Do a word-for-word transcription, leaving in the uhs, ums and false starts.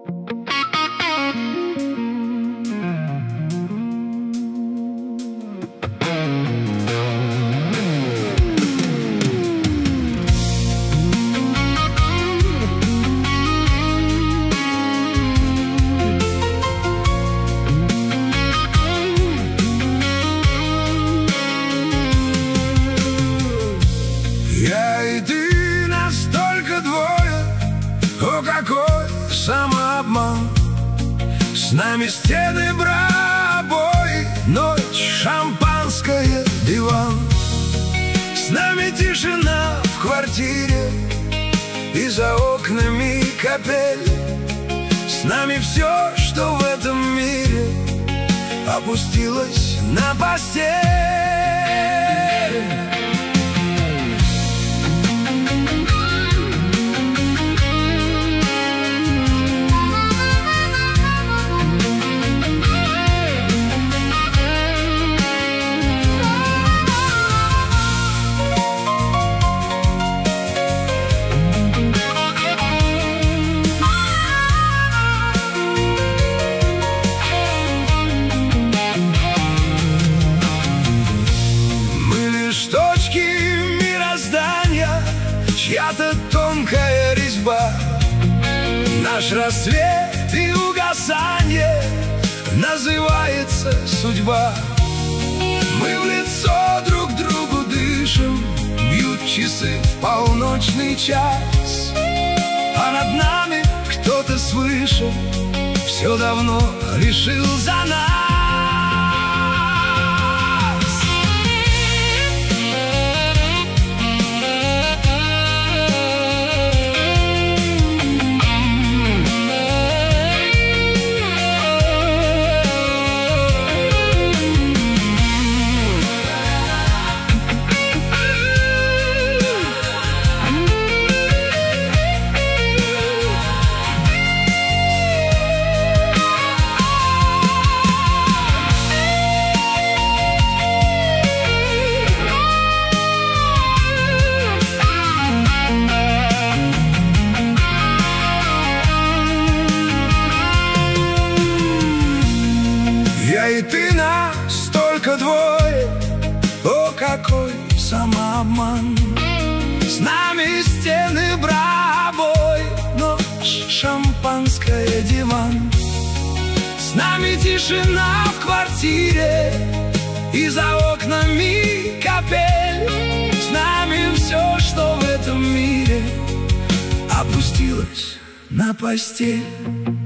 Я и ты настолько двое, о какой самообман. С нами стены, бра-обои, ночь, шампанское, диван. С нами тишина в квартире, и за окнами капель. С нами все, что в этом мире опустилось на постель. Чья-то тонкая резьба, наш рассвет и угасанье называется судьба. Мы в лицо друг другу дышим, бьют часы в полночный час, а над нами кто-то свыше все давно решил за нас. Я и ты настолько двое, о какой самообман. С нами стены, бра-обои, ночь, шампанское, диван. С нами тишина в квартире, и за окнами капель. С нами все, что в этом мире опустилось на постель.